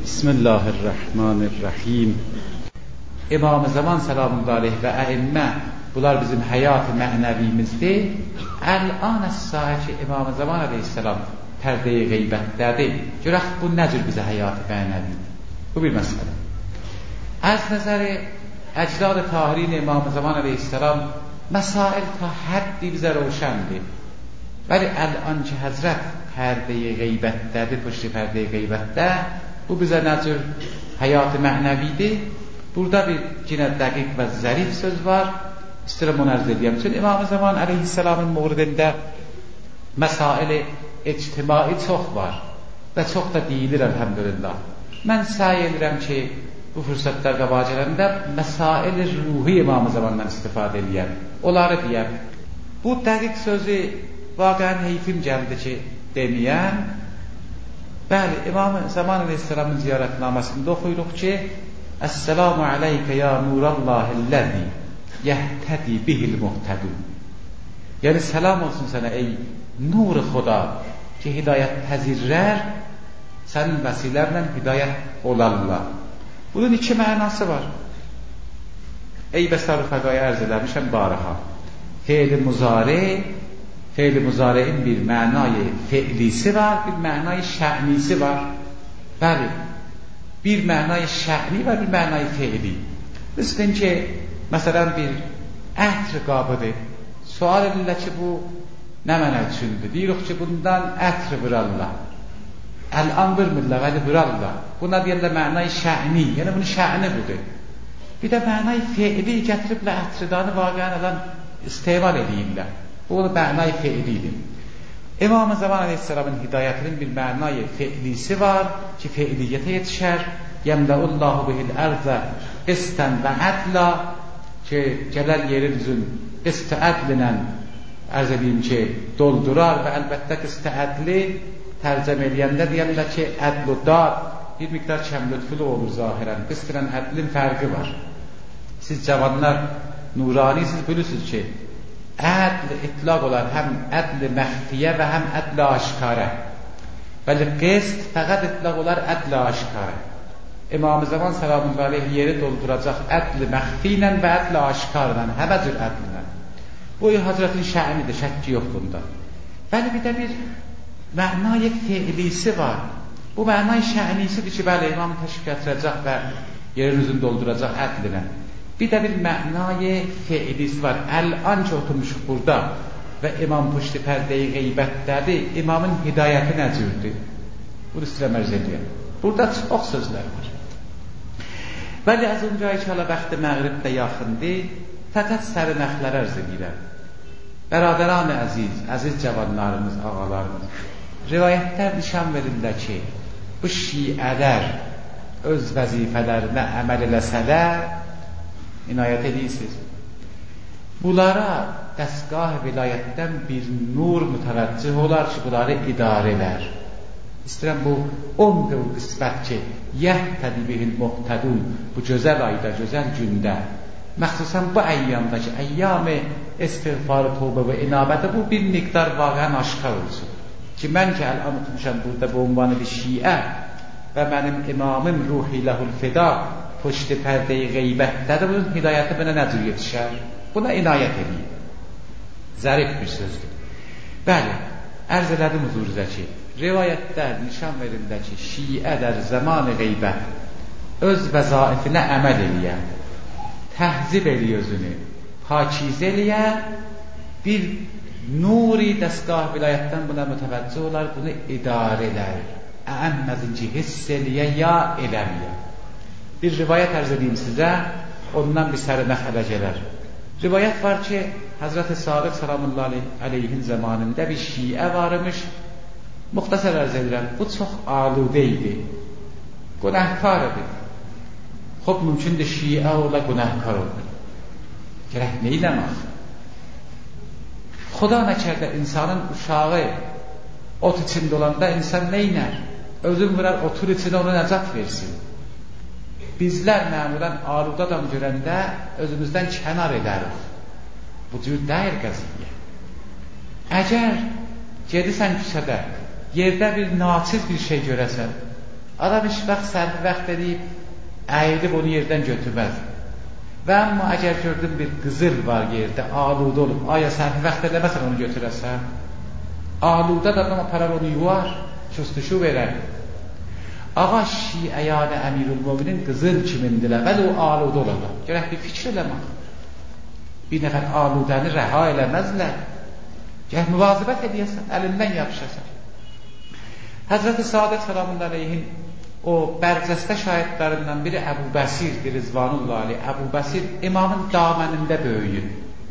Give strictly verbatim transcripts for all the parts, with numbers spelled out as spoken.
Bismillahirrahmanirrahim. İmam-ı Zaman salamullahi aleyh və əimmə, bunlar bizim həyat-ı mənəvimizdir. Əl-an əs-saəki İmam-ı Zaman aleyhisselam pərdə-i qeybətdədir. Görək bu nə cür bizə həyat-ı mənəvidir? Bu bir məsələ. Az nəzəri əcdad-ı tahirin İmam-ı Zaman aleyhisselam məsail ta həddi bizə roşəndir. Bəli, əl-an ki həzrət pərdə-i qeybətdədir, püşti pərdə-i qeybətdə, bu bizə nə cür həyat-ı mənəvidir? Burada bir yine dəqiq və zərif söz var. İstəyirəm onu ərz edəyəm. Çünki İmam-ı Zaman aleyhisselamın mövridində məsail-i ictimai çox var və çox da deyilir əlhəmdülillah. Mən səy edirəm ki, bu fürsətlər qabacələrində məsail-i ruhi İmam-ı Zamandan istifadə edəyəm. Onları deyəm. Bu dəqiq sözü vaqəən heyfim gəldi ki, deməyəm. Bəli, İmam-ı Zaman aleyhisselamın ziyarətnaməsində oxuyuruq ki, Əsselamu aleykə ya nurallahilləzi yəhtədi bihil muhtədun. Yəni, səlam olsun sənə ey nur-ı xuda ki, hidayət təzirlər, sənin vəsilərlə hidayət olarlar. Bunun iki mənası var. Ey bəsar-ı fəqaya ərz eləmişəm baraha. Fe'l-i muzari, fe'l-i muzari'in bir mənayı fe'lisi var, bir mənayı şə'nisi var. Bəli, bir mənayı şə'ni və bir mənayı fe'li. Düşünün ki, məsələn bir ətr qabıdır. Sual edirlər ki, bu nə mənə üçündür? Deyirik ki, bundan ətr vırarlar. Əl-an vırmırlar, vəli vırarlar. Buna deyirlər mənayı şə'ni, yəni bunun şə'ni budur. Bir də mənayı fe'li gətiriblər ətridanı vaqəən edən isteval edeyirlər. Bu mənayı fe'lidir. İmam-ı Zaman aleyhisselamın hidayətinin bir mənayı fe'lisi var ki, fe'liyyətə yetişər. Yəmləullahu bihil ərzə qistən və ədla ki, gələr yerin üzün qistə ədlilə ərz edeyim ki, doldurar və əlbəttə qistə ədli tərcəm eləyəndə deyərlər ki, ədl-u dad bir miqdar kəmlütfülü olur zahirən. Qistən ədlin fərqi var. Siz cavanlar nurani, siz bilirsiniz ki, ədl itlaq olar həm ədl-i məxfiyə və həm ədl-i aşkarə. Bəli, qist fəqət itlaq olar ədl-i aşkarə. İmam-ı Zaman salamullahi aleyh yeri dolduracaq ədl-i məxfi ilə və ədl-i aşkarla, həmə cür ədl-ilə. Bu Hazretin şə'nidir, şəkki yox bunda. Bəli, bir də bir mənayı fe'lisi var. Bu mənayı şə'nisidir ki, bəli, imam təşkil gətirəcək və yerin üzünü dolduracaq ədl-ilə. Bir də bir mənayı fe'lisi var. Əl-an ki oturmuşuq burada və imam püşti pərdə-i qeybətdədir. İmamın hidayəti nə cürdür? Bunu istəyirəm ərz edəyəm. Burada çox sözlər var. Bəli, az öncə inşallah bəxti məğrib də yaxındır. Fəqət sərinəxlər ərz edirəm. Bəradəran-ı əziz, əziz cavanlarımız, ağalarımız, rivayətlər nişan verirlər ki, bu şiələr öz vəzifələrinə əməl eləsələr, inayət edirsiniz. Bunlara dəstgah vilayətdən bir nur mütəvəccih olar ki, bunları idarə edər. İstəyirəm bu on qıl qismət ki, yəhtədi bihil muhtədun, bu gözəl ayda, gözəl gündə, məxsusən bu əyyamdakı, əyyam-ı istiğfarı, tövbə və inabədə bu bir miqdar vaqəən aşkar olsun. Ki, mən ki, əl-an tutmuşam burada bu ünvanı bir şiə və mənim imamım ruhi ləhul fida, püşti pərdə-i qeybətdədir, bunun hidayəti mənə nə cür yetişər? Buna inayət edeyim. Zərif bir sözdür. Bəli, ərz elədim huzuruzə ki, rivayətlər nişan verirlər ki, şiədər zaman-ı qeybət öz vəzaifinə əməl eləyər, təhzib eləyər özünü, pakizə eləyər, bir nuri dəstgah vilayətdən buna mütəvəccih olar, bunu idarə edər, əəmməzin ki, hiss eləyər, ya eləməyər. Bir rivayət ərz edeyim sizə, ondan bir sərinəx ələ gələr. Rivayət var ki, Həzrət-i Sadiq salamullahi aleyhin zamanında bir şiə varmış, muxtasar ərz edirəm, bu çox aludə idi, günahkar idi. Xob, mümkündür şiə ola günahkar olur. Gərək neyləmək? Xuda nəkərdə insanın uşağı ot içində olanda insan neynər? Özün vurar, otur içində onu nəcat versin. Bizlər məmulən aludə adam görəndə özümüzdən kənar edərik. Bu cür deyil qəziyyə. Əgər gedirsən küçədə, yerdə bir naçiz bir şey görəsən, Adam heç vaxt sərfi vaxt edib, əyilib onu yerdən götürməz. Və amma əgər gördün bir qızıl var yerdə, aludə olub, aya sərfi vaxt eləməsən onu götürəsən, aludə da adam aparar onu yuvar, çustuşu verər. Ağa şiəyanə əmirul-müminin qızıl kimindilər, vəli o aludə olarlar. Görək bir fikir eləmək. Bir nəfər aludəni rəha eləməzlər. Gəl müvazibət edəyəsən, əlindən yapışasan. Həzrət-i Saadət Səlamullahi Aleyhin o bərcəstə şahidlərindən biri Əbu Bəsirdir, Rizvanullahi Aleyh. Əbu Bəsir imamın damənində böyüyür.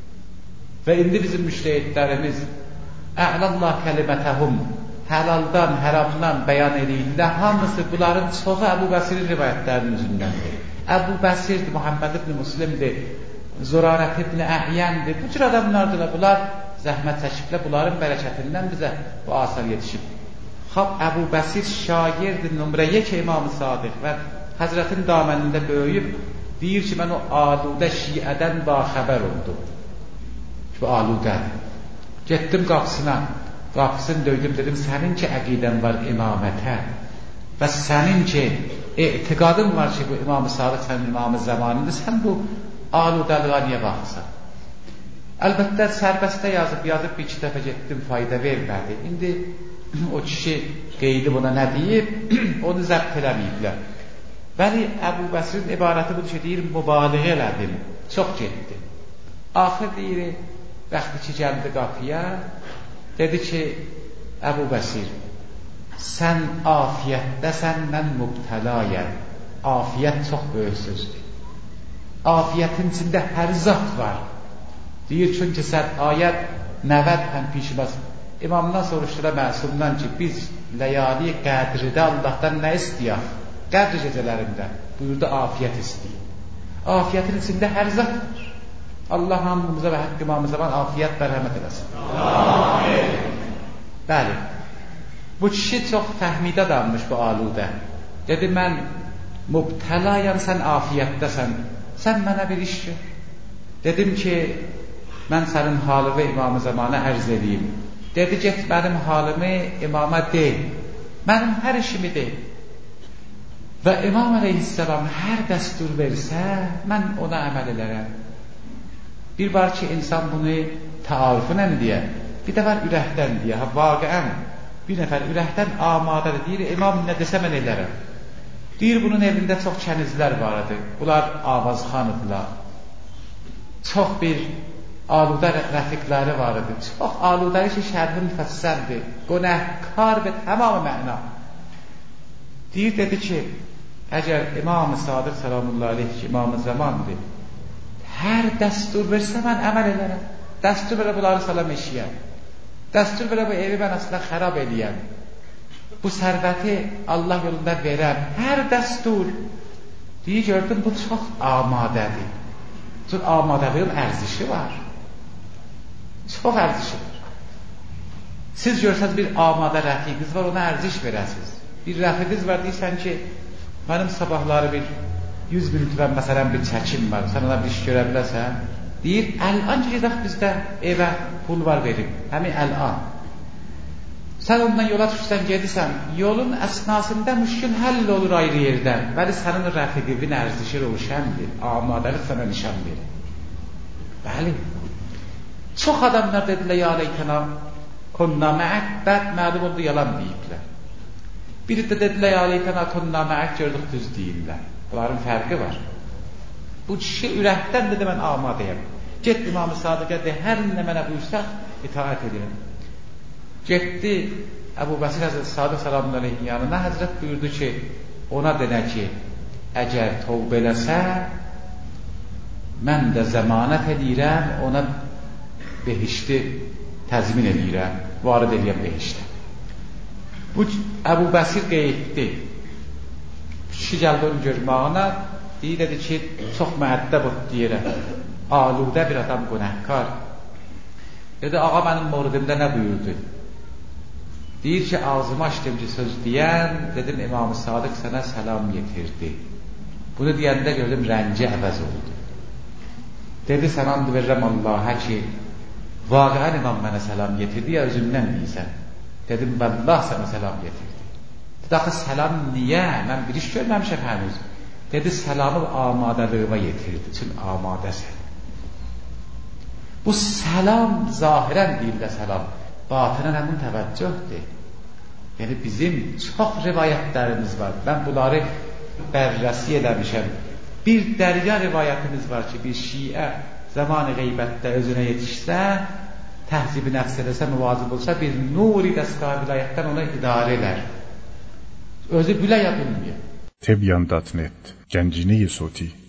Və indi bizim müştəhidlərimiz Ə'lallah kəlimətəhum, həlaldan, həramdan bəyan edirlər. Hamısı bunların çoxu Əbu Bəsirin rivayətlərinin üzündəndir. Əbu Bəsirdir, Muhammed ibn Müslimdir, Zurarət ibn Əhyəndir. Bu cür adamlardır. Bunlar zəhmət çəkiblər, bunların bərəkətindən bizə bu asar yetişib. Xab Əbu Bəsir şagirdir, nömrə yek İmam-ı Sadiq və Həzrətin damənində böyüyüb, deyir ki, mən o aludə şiədən baxəbər oldum. Ki, bu aludədir. Getdim qapısına, qapısını döydüm, dedim, sənin ki, əqidən var imamətə və sənin ki, etiqadın var ki, bu İmam-ı Sadiq sənin İmam-ı Zəmanində, sən bu aludəliğa niyə baxırsan? Əlbəttə, sərbəstə yazıb, yazıb bir iki dəfə getdim, fayda vermədi. İndi o kişi qeydib ona nə deyib, onu zəbt eləməyiblər. Bəli, Əbu Bəsirin ibarəti budur ki, deyir, mübaliğə elədim, çox getdim. Axır deyir, bəxti ki, gəldi qapıya, dedi ki, Əbu Bəsir, sən afiyyətdəsən, mən mübtəlayəm. Afiyyət çox böyük sözdür. Afiyyətin içində hər zat var. Deyir, çünki sən ayət nəvəd ən pişməz. İmamdan soruşdular məsumdan ki, biz ləyali qədridə Allahdan nə istəyək? Qədr gecələrində buyurdu, afiyyət istəyir. Afiyyətin içində hər zat var. Allah hamımıza və həkk imamıza var, afiyyət bərhəmət eləsin. Amin. Bəli, bu kişi çox fəhmidə adammış bu aludə. Dedi, mən mübtəlayam, sən afiyyətdəsən, sən mənə bir iş gör. Dedim ki, mən sənin halımı İmam-ı Zamanə ərz edeyim. Dedi, get mənim halımı imama deyil, mənim hər işimi deyil. Və İmam Aleyhisselam hər dəstur versə, mən ona əməl edərəm. Bir var ki, insan bunu təarüfünən deyə, bir də var ürəkdən deyə, vaqiən bir nəfər ürəkdən amadədir, deyir, imam nə desə mən edərəm. Deyir, bunun evində çox kənizlər var idi, bunlar avazxanıdırlar. Çox bir aludə rəfiqləri var idi, çox aludəli ki, şərhi müfəssəldir, günəhkar və tamam məna. Deyir, dedi ki, əgər İmam-ı Sadiq Səlamullahi Aleyh ki, İmam-ı Zamandır, hər dəstur versə mən əməl edərəm. Dəstur verə bunları salam eşiyəm. Dəstur verə bu evi mən asla xərab eləyəm. Bu sərvəti Allah yolunda verəm. Hər dəstur. Deyir, gördüm, bu çox amadədir. Çünki amadəliyin ərzişi var. Çox ərzişi var. Siz görsəz bir amadə rəfiqiniz var, ona ərziş verəsiniz. Bir rəfiqiniz var, deyirsən ki, mənim sabahları bir yüz min tüvən məsələn bir çəkim var, sən ona bir iş görə biləsən. Deyir, əl-an gedək bizdə evə pul var verim, həmi əl-an. Sən ondan yola düşsən, gedirsən, yolun əsnasında müşkül həll olur ayrı yerdən. Bəli, sənin rəfiqinin ərzişi roşəndir, amadəlik sənə nişan verir. Bəli, çox adamlar dedilər, ya leykəna, kunna məək, bəd məlum oldu, yalan deyiblər. Biri də dedilər, ya leykəna, kunna məək, gördük düz deyirlər. Bunların fərqi var. Bu kişi ürəkdən dedi, mən amadəyəm. Get İmam-ı Sadiqə de, hər nə mənə buyursaq, itaət edirəm. Getdi Əbu Bəsir Həzrət Sadiq Səlamun Aleyhin yanına, Həzrət buyurdu ki, ona denə ki, əgər tövbə eləsə, mən də zəmanət edirəm, ona behişti təzmin edirəm, varid edirəm behiştə. Bu Əbu Bəsir qeyddi. Kişi gəldi onun görmağına, deyir, dedi ki, çox məəddəb ot deyirəm, aludə bir adam günəhkar. Dedi, ağa mənim moridimdə nə buyurdu? Deyir ki, ağzımı açdım ki, söz deyən, dedim, İmam-ı Sadiq sənə səlam yetirdi. Bunu deyəndə gördüm, rəngi əvəz oldu. Dedi, sən and verirəm Allah'a ki, vaqiən İmam mənə səlam yetirdi, ya özündən deyirsən. Dedim, Allah sənə səlam yetirdi. Daxı salam niyə? Mən bir iş görməmişəm hənuz. Dedi, salamı amadəlığıma yetirdi. Çün amadəsən. Bu salam zahirən dildə salam, batınən həmin təvəccühdür. Yəni bizim çox rivayətlərimiz var. Mən bunları bərrəsi eləmişəm. Bir dərya rivayətimiz var ki, bir şiə zaman-ı qeybətdə özünə yetişsə, təhzib-i nəfs eləsə, müvazib olsa, bir nuri dəstgah vilayətdən ona idarə elər. Özü bilə ya bilməyir. Tebyan nokta net Gənciniyi Soti